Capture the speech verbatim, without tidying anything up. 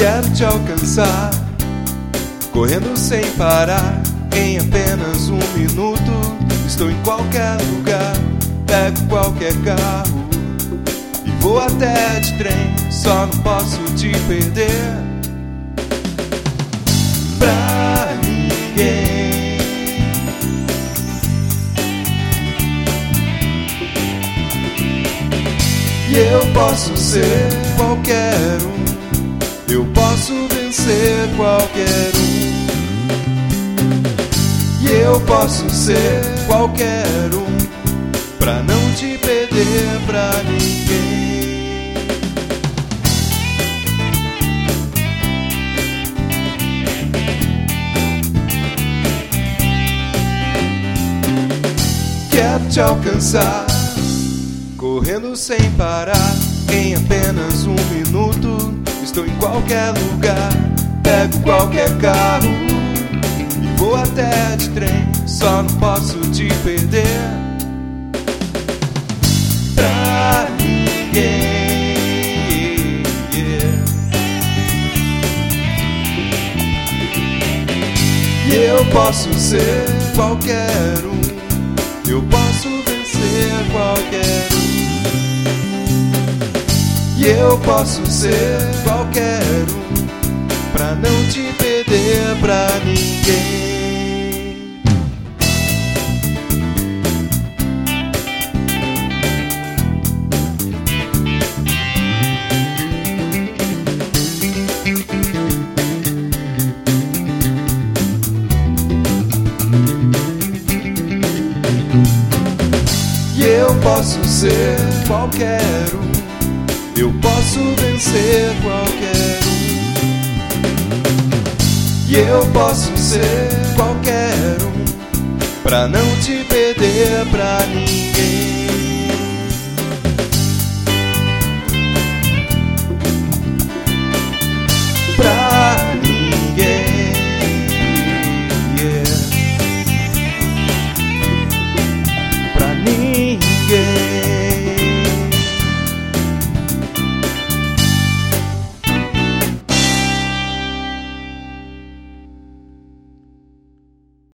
Quero te alcançar, correndo sem parar. Em apenas um minuto, estou em qualquer lugar. Pego qualquer carro e vou até de trem. Só não posso te perder pra ninguém. E eu posso ser qualquer um, eu posso vencer qualquer um. E eu posso ser qualquer um, pra não te perder pra ninguém. Quero te alcançar, correndo sem parar. Em apenas um minuto, estou em qualquer lugar. Pego qualquer carro e vou até de trem. Só não posso te perder pra ninguém. Yeah. E eu posso ser qualquer um, eu posso vencer qualquer um. E eu posso ser qualquer um, pra não te perder pra ninguém. E eu posso ser qualquer um, eu posso vencer qualquer um. E eu posso ser qualquer um, pra não te perder pra ninguém.